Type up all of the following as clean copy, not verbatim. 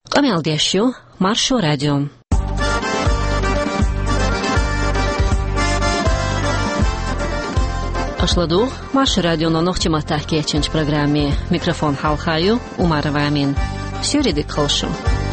Камел Дешью, Маршу радио. Ашладу, Маршу радио на ногти матахки ченч программе. Микрофон Халхаю, Умарова Амин. Сюридик Холшу.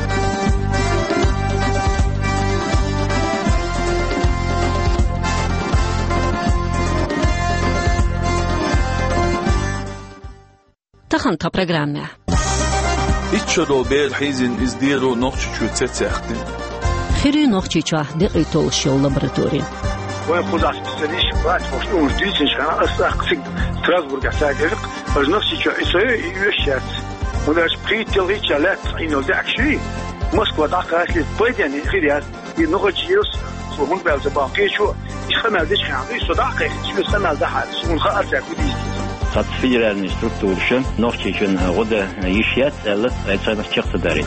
Тахан та программе. إتشادو بير حيزن إزديرو نوخشيشو تسيحتين خيري نوخشيشو دقي تولشيو لابراتوري ويقول أسبسليش بات فوشنو جديدين شخانا أساقسك ستراسبورغ أساقرق أجنوخشيشو إسايو يوشيات وناش بخيت تلغيتش علات إنو داكشي موسكوا داقا أسلي بيدياني خيريات ينوخشيوس وهون بألزا باقيشو إشخمال ديش خياني صداقي إشخمال دحات ونخا أرزاك وديستيز Satsfirelni strukturischen Nachtschichten roda Yishiat eller Eitsanas Chirtadarit.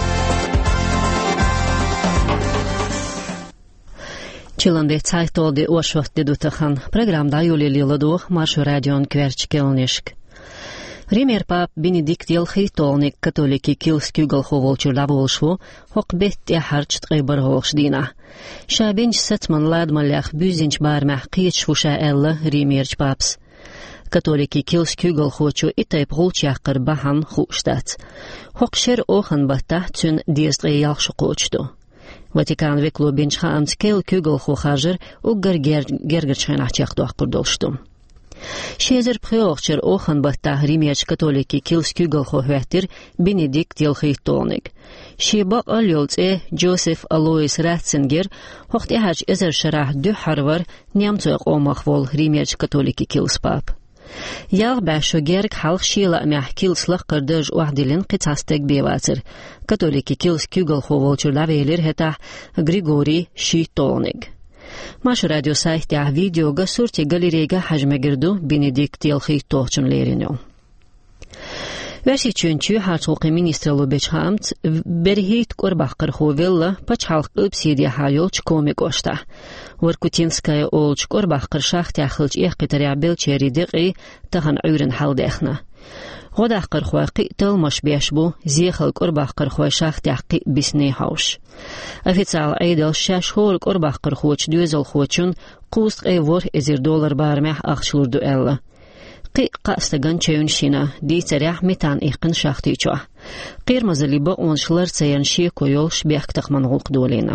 Чиланде цайтолди Ошвахти Дутахан. Програмда Юли Лиладух, Маршу радион Кверч-Келнишк. Ример пап Бенедикт Елхейтолник, католики Килскю Голховолчу Лаволшву, Хокбет Яхарчт Гайбаргошдина. Шабинч Сетман Ладмалях Бюзинч Бармах Киечфуша Элла Римерч папс. Католики Килскюгл хочу и тайп гулчакыр бахан хуштат. Хокшер охан бата тюн диестре ялшу кочту. Ватикан веклу бинчха амц Килскюгл хухажер угар гергерчхан ачахту акурдолшту. Шезер пхеохчер охан бата римерч католики Килскюгл хухвятир Бенедикт Елхейтолник. Шибак алёлце Джозеф Алоис Ратцингер хохт яхач эзер шарах ду харвар нямцуэк омахвол римерч католики Килспап. ياغ باشو جيرك حلق شيلا اميح كيلس لقردج وحدلين قطاستك بيواتر كاتوليكي كيلس كيوغل خوولچر لاويلر هتا غريغوري شيتونيغ ماش راديو سايت يا فيديو غسورتي غاليريغا حجمه گردو بينيديكت يلخيتوچن ليرينو Versi çünkü Harçoqi Ministrlu Beçhamt berhit Qorbaqır Xovella paçhalq ıpsidi hayolç komik oşta. Vorkutinskaya olç Qorbaqır şaxt yaxılç eqitariya belçeridiqi tahan uyrin haldexna. Qodaqır xoqi tılmış beşbu zixil Qorbaqır xo şaxt yaqi bisni hauş. Ofitsial aydal şaş xol Qorbaqır xoç düzel xoçun qust evor $1 barmah axşlurdu ella. قاستگان چونشینا دی تریح میتان ایقن شاختی چوا قیرمز لیبا اونشلر سینشی کویولش بیاکتق منغوق دولینا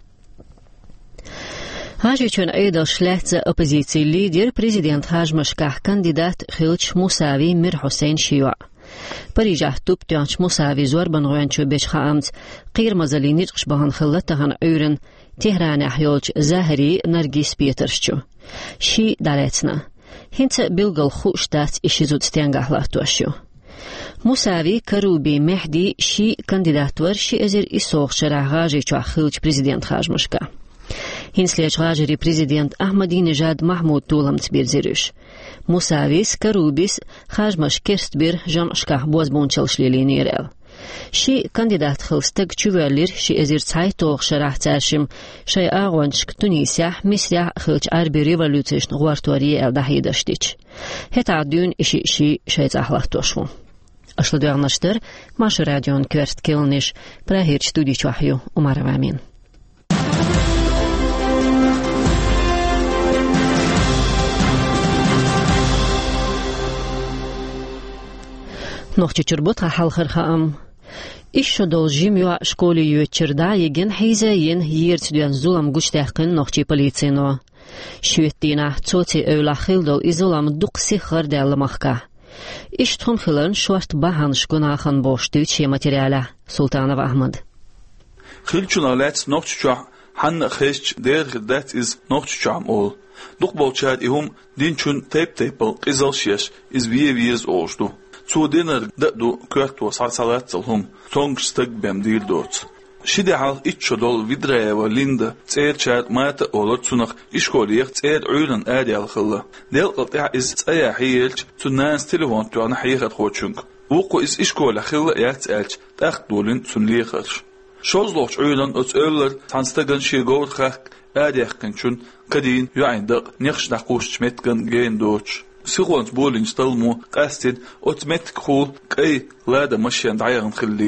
هاجی چون ایدا شلحت اپوزیسی لیدر پریزیدنت هاجمشکح کاندیدات خیلچ موساوی میر حسین شیوع پریجاه توب تیانچ موساوی زور بنغوانچو بیش خامت قیرمز لی نیجقش بهان خلطهان ایرن تهران احیولچ زهری نرگیس بیترشچو شی دالتنا هنت بلغل خوشتات إشيزود ستيانغاهلا توشيو. موساوي كروبي مهدي شي كانديداتور شي أزر إسوغ شرع غاجي چو خلج بريزيدنت خاجمشكا. هنسليج غاجري بريزيدنت أحمدي نژاد محمود طولم تبير زيروش. موساويس كروبيس خاجمش كرستبير جمشكا بوزبونچلش لينيرل. شي كانديدات خلستق چوالير شي ازير цайтоغ شرح تاشم شي آغوانشك تونيسيح مسيح خلج عربي ريفولوتيشن غوارتوري الدهيدشتيش هتا دون شي شي تحلح توشو أشلدو أغنشتر ماش راديون كورت كيلنش براهير ستودي چوحيو وماروامين نوخچي چربوت حلخر خام إيش должим يو школе يوتشردا يجن حيزين يرت دون زولم گوشتاقن نوخچي полицейно شويتينا توتي اولا خيلدل إزولم دقسي خردل مخكا إيش تون خلن شورت باهن شكوناخن بوشتو چي ماتريالا سلطانов أحمد خيلچونا لات نوخچو حن خيش دير that is نوخچو am ol duq bolchad ihum dinchun tepel qizalshish is vies olstu zu dinner du kört was salsalatselhum tongstag bem dir dort shide hal itchodol vidreva linda tserchat mata olotsunach ishkoliyach tser uylan adel khilla del qat'a is tsaya hiyelch tunas telefon tu ana higat khochung uqo is ishkola khilla yatselch taqdulin sunlikhach shozloch uylan öller tanstagan shigor khak adekhin chun kadin yuindaq nikhsh naqush metgan gen doch سيغونت بولين ستلمو قاستين أوتمت خول كأي لادا مشيان دعيان خليل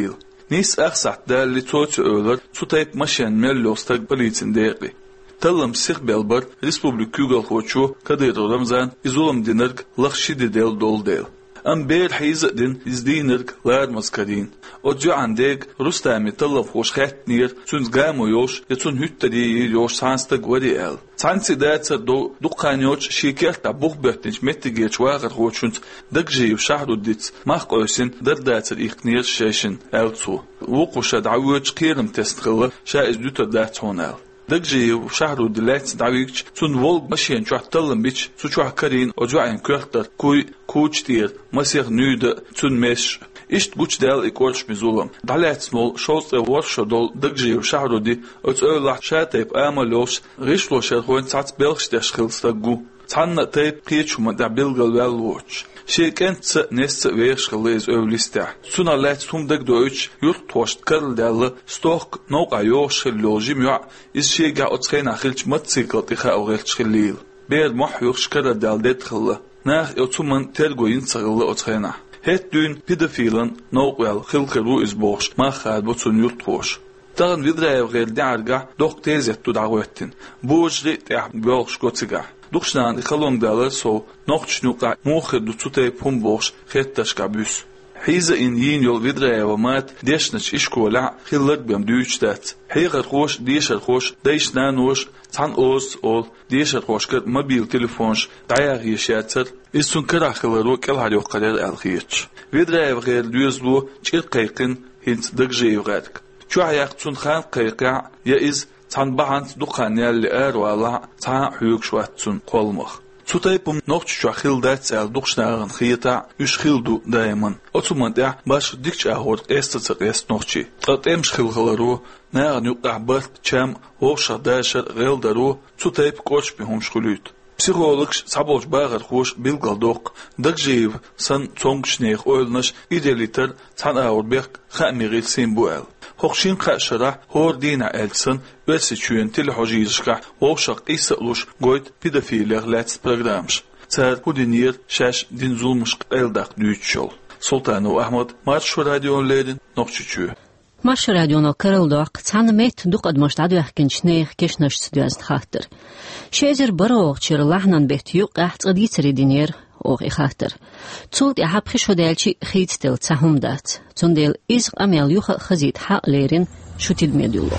Nis أخسعت دال لتوت أولر تطيب مشان ملوستك بليتن ديقي تلم سيخ بلبر ريسبوبليك كوغل خوشو كدير رمزان إزولم دينرق لخشي ديل دول ديل أم بير حيز دين إزدينرق لار مسكرين أجو عندك رستامي تلف خوش خات نير تون قامو يوش يتون هيت دي يوش سانستق ودي ال سانسي داتر دو قانيوش شيكيرتا بوخ بهتنج متجيش واغر خوشنت دق جيو شهرو ديت ماخ قوسين در داتر إيقنير شاشن ألتو وقوشا دعويوش قيرم تستخل شائز دوتا داتون ال دقجي وشهرو دلات دعويكش تون وولق مشين شوح تلم بيش سوشوح كارين وجوعين كوختر كوش تير مسيغ نود تون مش إشت قوش دال إكورش مزولم دعلات سنول شوز ورشو دول دقجي وشهرو دي أتقول شاتيب آمالوش غيشلو شرخوين ساعت بلغش داشخل ستاقو تحنا تيب قيتشو مدع بلغل والووش شيكنت نست ويش خليز أوليستع سونا لات سوم دق دويتش يرتوشت كرل دال ستوك نوقع يوش خلوجي ميوع إز شيقع أتخين أخيلش متسيقل تيخا أو غيرش خليل بير محيوش كرل دال ديت خلا ناخ يوتومن ترغو ينصغل أتخينه هيت دون بيدافيلن نوقع خلقلو إزبوش ما خاد بوتسون يرتوش تغن فيدرايو غير دعرقع دوق تيزيت تدعوتين بوجري تيح بيوغش قوتيقع دوخشنان إخلون دالر سو نوخش نوقع موخر دو تسوتي بومبوش خيتاش كابيس حيزة إن يول فيدرايو ومات ديشنش إشكولع خلق بيام دوش دات حيغر خوش ديشر خوش ديش نانوش تان أوز أول ديشر خوش كر موبيل تليفونش دعياغ يشاتر إسون كرا خلرو كالهاريو قرار الخيتش فيدرايو غير دوزلو چير قيقن هنت دقجيو غارك شو عياق تون خان قيقع يأز تان بحانت دقان يالي أروالا تان حيوك شواتسون قولمخ تطيبم نوقش شو خيلدات سال دقشناغن خيطا يش خيلدو دايما أتومن دع باش ديكش أهور استتق است نوقشي تقيمش خيلغلرو ناغن يقع برد چام ووشا داشر غيل دارو تطيب كوش بهم شخلوت Psixologş saboç bağır xoş bilgaldoq daqjiv san çongşnex oylnaş idealiter tan ağurbek xamigil simbuel xoşin qaşara hordina elsin vesi çün til hojizqa oşaq isluş goyt pedofiler lats programş tsar hudinir şaş din zulmuş eldaq düçol Sultanu Ahmad Marş radiolerin noqçuçu Marş radiono karıldoq tan met duqad moştadu yaxkinçnex keşnaş stüaz xahtır شيزر بروغ چير لحنان بهتيو قحت قدي تريدينير اوغ اخاطر تولت احب خشو دالچي خيت تل تهم دات تون ديل ازق اميل يوخ خزيت حق ليرين شوتيد ميدولو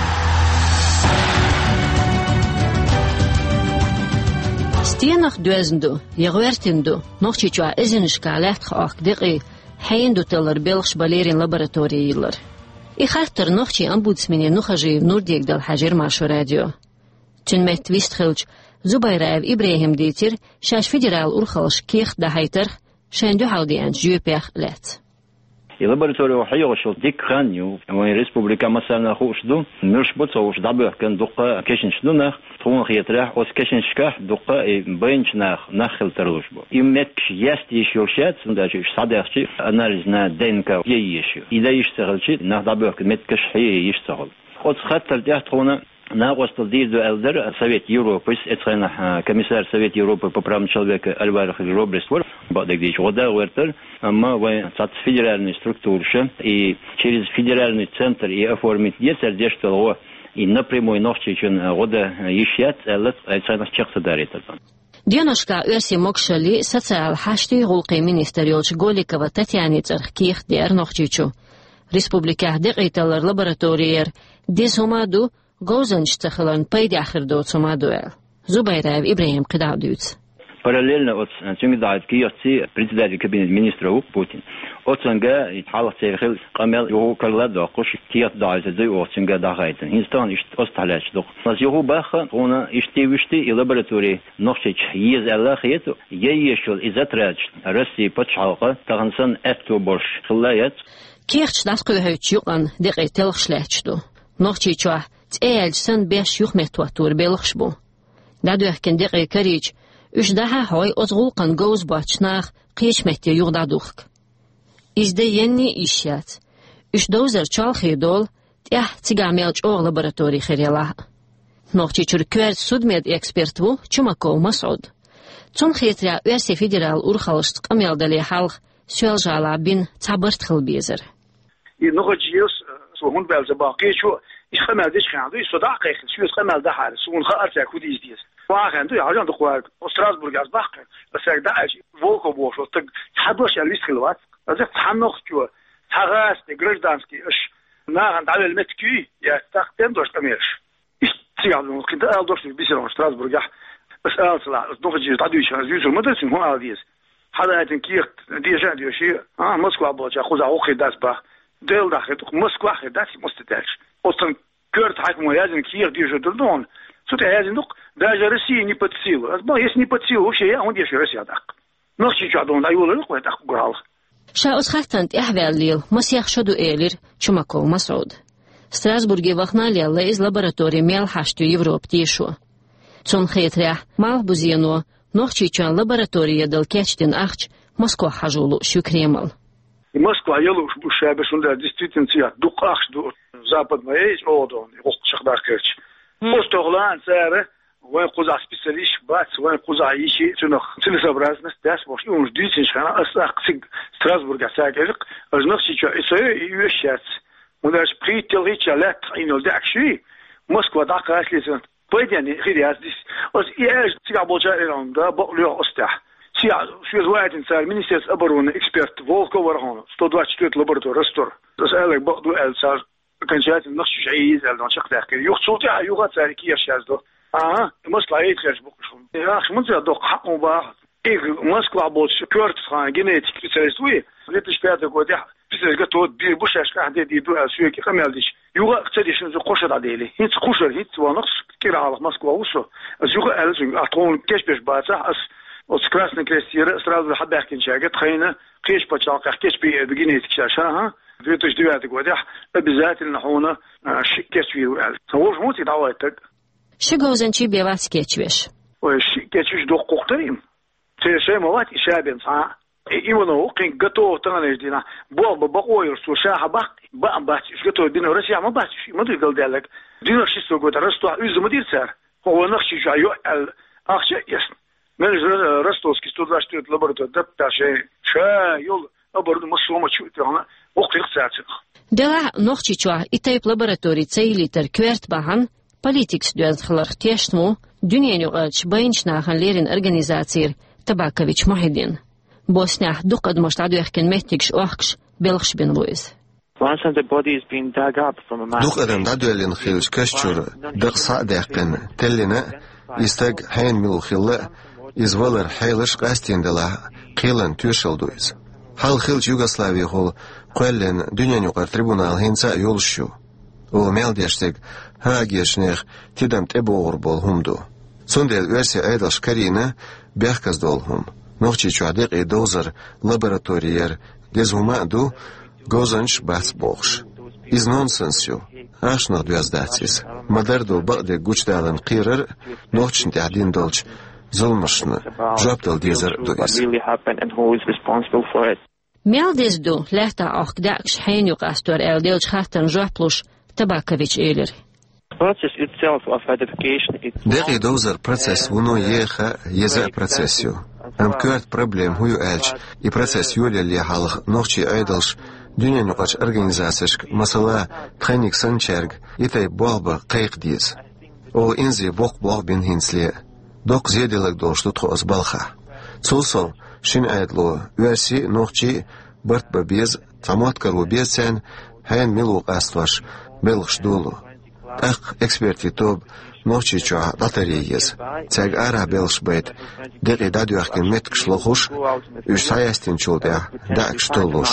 ستينخ دوزندو يغويرتندو نوخشي چوا ازنشكا لحت خاق دقي حيندو تلر بلخش باليرين لابراتوري يلر اخاطر نوخشي امبودسميني نوخجي نور ديك دال حجر ماشو راديو Çinmet vistxilç Zubayraev İbrahim ditir şaş federal urxalış kix dahaytır şendu haldiyan jüpeh let. Laboratoriya hayyoşul dik xanyu ama respublika masalna xoşdu nurş botsoş dabırken duqa keşinçdunaq tuğun xiyatrah os keşinçkah duqa bençnaq naxiltırlış bu. İmmet yast yişyoşat sundaçı sadaqçı analizna DNK yeyiş. İda yişsağılçı naxdabırken metkeş yişsağıl. Os xattır dihtuna Нагостал дизу элдер Совет Европы, это комиссар Совет Европы по правам человека Альварах Робрествор, бадагдич вода вертер, мы в федеральной структуре и через федеральный центр и оформить десердештало и напрямую ночичен вода ищет, это чехса дарит. Дяношка Өрси Мокшали социал хашти гулқи министериолч Голикова Татьяне Цархких дер ночичу. Республика декиталар лабораториер десомаду Гозанч цахалан пайда ахирдо цумадуэл. Зубайраев Ибрахим Кидавдюц. Параллельно от цунгдает киёци председатель кабинета министров Путин. От цунга и халах церхил камел его калладо кош киёт дайзе ды от цунга дагайтен. Инстан ишт осталач док. Нас его баха она иштевишти и лаборатории нохчич ез Аллах ето ейешул изатрач Россия почалга тагансан этто борш хлаят. Кирч насқыйхыч юган декетелхшлачду. Нохчича تأجسن بيش يخمت واتور بيلخشبو. دادو يحكن دقي كريج اش دها هاي ازغوقن جوز باتشناخ قيش مهتي يغدادوخك. ازده يني إشيات اش دوزر چالخي دول تيح تيغاميلج اوغ لابراتوري خيريلاه. نوخشي چركوير سودميد اكسبرتو چمكو مسعود. تون خيتريا ويرسي فيدرال اورخالشت قميل دالي حالخ سوال جالا بين تعبرت خل بيزر. نخجيوس سوون بالز باقي شو يخمل ديش خاندو يصدق شو يخمل ده حال سوون خارج كوديز ديس واخندو يعجن دخوار استراسبورغ از باق بس داش فولكو بوش حدوش الويس خلوات از تحنخ جو تغاس гражданский اش ناغن على المتكي يا تختم دوش تميرش تيعلم كنت دوش بيسرون استراسبورغ بس صلاح نخجي تعديش يوز المدرسه هو عاديس هذا تنكير ديجا ديوشي موسكو بوجا خوزا اوخي داس با ديل داخل موسكو اخي داس مستدلش оттан кёрт хакмо язин кир дижу дурдон сут язин дук даже Россия не под силу если не под силу вообще он деши Россия так ночи жадон аюлы кой так гурал شاوس خاتنت احواليل مسيخ شدو ايلر چماكو مسعود ستراسبورغي وخنالي الله из лаборатории мелхашту Европ тишу цон хетрях мал бузино ночи чан лаборатория дал кечтин ахч Москва хажулу шукремал и Москва елу шабе шунда действительно дук ахш ду западная есть одон и шахдар керч постоглан сара وين قوزا سبيساليش بات وين قوزا يشي تنخ целесообразность дас вош и он ждите шана асак Страсбург асакерик ажнахси чо исо юшац он даже прител реча лет инол дакши Москва дакаслисен пойдяни хириас дис ос иэж тигаболча эранда боклё остах شو زوايد إنسان министерство обороны эксперт Волков ورهون 124 лаборатория растор das элек бокду элсар окончательно наш шаиз элдан шахтах юхсулти аюга царики яшаздо Москва эйткаш бокшун я хмунза док хакму ба Москва болч кёрт хан генетик специалист вы 2005 год я специалист готов бир бушашка ханде диду асуеки хамелдиш юга цедишин зу кошада дели хит кошер хит ванакс киралах Москва усо юга элзин атон кешбеш баца ас от красный крестьер сразу хабахкин шагат خينا قيش بچاق قيش بجنيتك شاشها 2009 год обязательно هنا كشفي هو موتي دعوتك شگوزنچی بیوات کچوش ой кечвиш до кохтарим تشي موات ишабен са именно кин готов танеждина бол бакойр суша хабак ба бач готов дина Россия ма бач модел галдалак дина шисто год расту үз модирцар هو нахши жаю ал ахша ясн من رستوسكي 124 لابوراتورия دبتاشي شا يول ابرد مسومه چوتانا وقت ساعه دلا نوخچيچوا ايتيب لابوراتوري цейлитер кверт бахан политикс дюзхлар тешну дюненю ач байнчнахан лерин организациер Табакович Мухиддин Босня дукад маштаду яхкен метикш охкш белхшбин луиз Once the body is being dug up from a man. Дух адам дадуэлин хилш кашчур дагса дахкен теллина истаг хайн милухилла извалар хайлыш гастиндала кылан төшөлдүз. Хал хилч Югославия хол көллен дүйнөнү трибунал хинца юлшу. О мелдештег хагешнех тидам тебоор бол хумду. Сондел версия айдаш карина бяхказ долхум. Нохчи чуадек и дозар лабораториер дезумаду гозанч бас бохш. Из нонсенсю. Ашнах дуаздатис. Мадерду баде гучдалан қирар нохчин тядин долч zulmashna jobdal dezer what really happened and who is responsible for it. Meldesdu lehta och daks henjuk astor el delch hatan joplus Tabakovich eler. Process itself of identification Deki dozer proces uno yeha yeza processu. Am kört problem huyu elch I proces yoleli halg nochchi aydalsh dünyanı qaç organizasiyask masala trenik sancherg itay bolba qayqdiz. O inzi bok bin hinsli Док зеделек дошту тхоз балха. Цусол шин айдло верси нохчи барт бабез таматкару безсен хайн милу астваш белхш долу. Так эксперти тоб нохчи ча датариез. Цег ара белш бет деги дадуахкен меткшлохуш үш саястин чулда дак штолуш.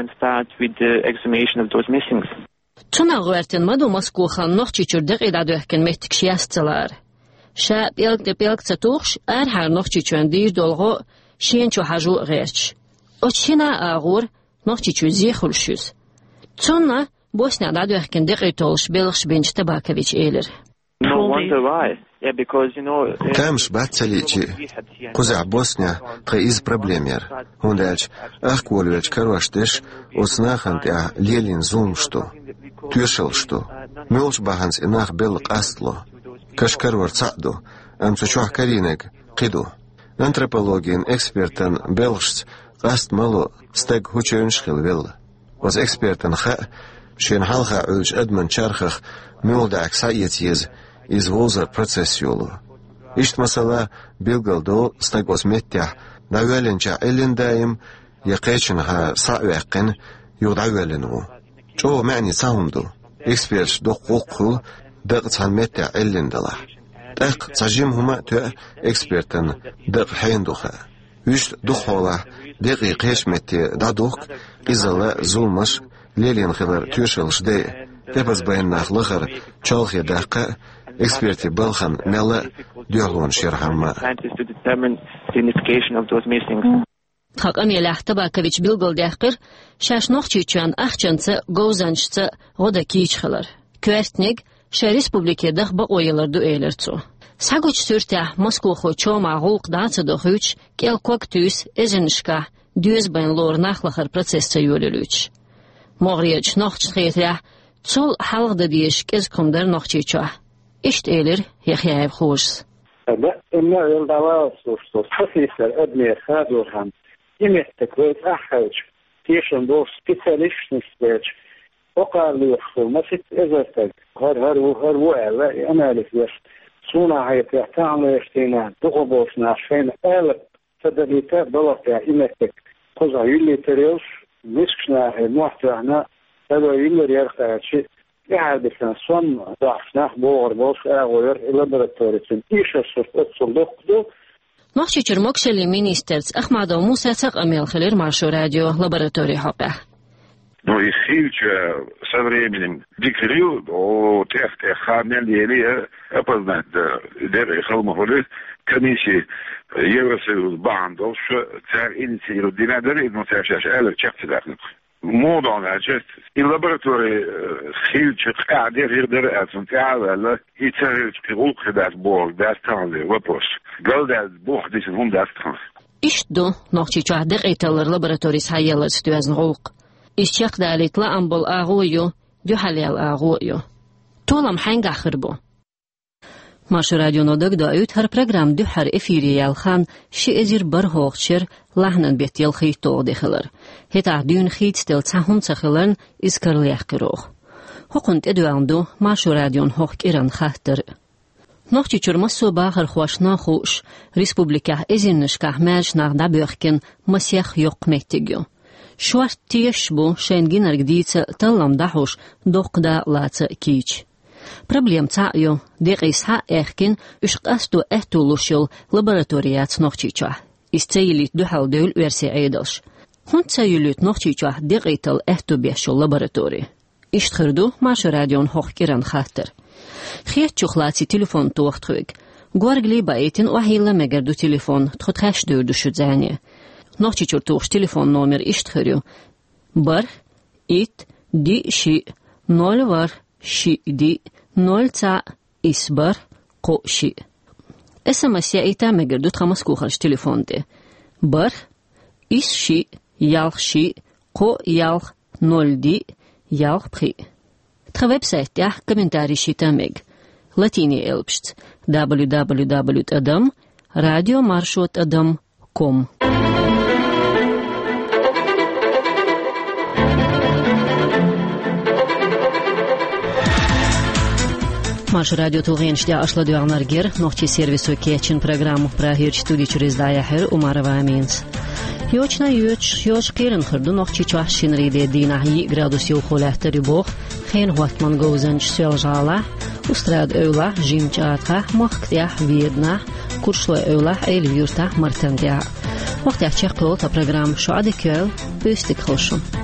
Чуна гуертен маду Москвахан нохчи чурдеги дадуахкен меткшиясталар. شاب يلق تتوخش هر نخچی چون دیر دلغو شین چو حجو غیرچ اچینا آغور نخچی چو زیخل شوز چون بوسنا دادو اخکن دقی تولش بلغش بینچ Tabakovich ایلر No wonder why. Yeah, because, Камш бацаличи. Куза Босня траиз проблемер. Ондальч ахкволюч каруаштеш оснахант я лелин зум что. Тюшел что. Мелш баханс инах белк астло. Кашкарвар цаду, амцучуах каринек, киду. Антропологиен экспертен белшц, аст мало стег хучевеншхил велла. was experten خا شين حلقة أولش أدمن شرخخ مولداك سايتيز إز ووزر процесс يولو إشت مسألة بيلغل دو ستاقوز متح داوالنجا إلين دايم يقيشنها ساويقن يوداوالنو جو معني ساومدو إكسبيرش دو قوقو دقتان متح إلين دلا دق تجيم هما تو إكسبيرتن دق حيندوخا ويشت دخولا دقيقيش متي دادوك إزالا زولمش ليلين خلر تيوشلش دي تبز بين نخلخر تشالخي دقة إكسبيرتي بالخن ملا ديولون شيرهما خاق أمي لاحتبا كويش بيلغل داخر شاش نوخچيچان أخچانца غوزانچца غودا كيچ خلر كوارتنيگ شا ريسبوبليكي دخ با اويلردو ايلرцу ساگوچ سورتا موسكو خو چوما غولق داца دخوچ كيل كوكتوس ازنشكا دوز بين لور نخلخر процесса يوللوچ مغريج نوخچ خيترا цол حلق دديش كز كوندر نوخچيچا اشت ايلر يخيايب خوش لا إما يلدوا صوص حسيسر أبني خادورهم يمتكويت أحج تيشن دور سبيساليش نستاج وقال لي يخصو ما فيت إزرتك هر وعلا أنا لفيش صونا هاي تعمل يشتينا دغبوش ناشفين ألب فدليتا بلطة إمتك قزع يلي تريوش نسكشنا هاي موحتوحنا هذا يلي ريالك شيء يعرف أن صن ضعفنا بوغر بوش أغير إلى بريتوريتين إيش الشرطة صندوق نحشي چرموكشلي مينيسترز أحمد موسى تق أميل خلير مارشو راديو لابراتوري حقه Но и сейчас со временем дикрил, о тех хамели или опознать, der холмовые комиссии Евросоюз бандов, что царь инициирует динадер, и носящий элер чехтидахнук. Modan just in laboratory schildje der hirder uit van talen iets er geroep gedaan boor dat staan de wapos gold dat boor deze hond dat staan إشدو نوخشي چهدق إيتالر لابراتوريس هايلت ستوازن غوق إشيق داليت لا أمبول آغويو دو حليل آغويو طولم حنگ خربو مارشو راديو نودق دايوت هر پروگرام دو هر افيري يالخان شي ازير برهوغشر لحنن بيت يلخي توغ دخلر هتا دون خيت ستيل تاهم تخلرن إسكر ليخ كروغ هقنت ادواندو مارشو راديون هوغ كيران خاطر نوخچي چرمسو باخر خواشنا خوش ريسبوبليكا ازينشكا ماجنا دابيخكن مسيخ يوق ميتيگيو شوارت تيشبو شينجينر جديدة تلم دحوش دوق لاتsa كيچ Проблем цаю дегис ха эркин ушqastu ehtulushul laboratoriat nochchicha. Isteylit duhal döl versi aydash. Hun tsayulut nochchicha degital ehtubeshul laboratori. Ishtkhirdu mash radion hochkiran khater. Khiyat chuklati telefon toxtxug. Gorgli baitin wahilla megerdu telefon tkhuthash dördü shudzani. Nochchichur tox telefon nomer ishtkhiryu. Bar it di shi 0 var shi di 0 إسبر قوشي SMS يأيتا مجردو تخمس كوخرش تليفون دي بر إس شي يالخ شي قو يالخ 0 دي يالخ بخي تخويب سايت يح كمنتاري شي تاميج لاتيني إلبشت www.radiomarshot.com Марш радио Тугеншдя ашладуагнаргер нохчи сервису кечин программу прахир студии через даяхер Умарова Аминс. Йочна йоч кирен хырду нохчи чашин риде динахи градус юхолахтери бох хен хватман гоузанч сёлжала устрад öyla жимчатха махтях видна куршло öyla эльюрта мартандя. Вахтях чехкол та программ шуаде кёл бюстик холшун.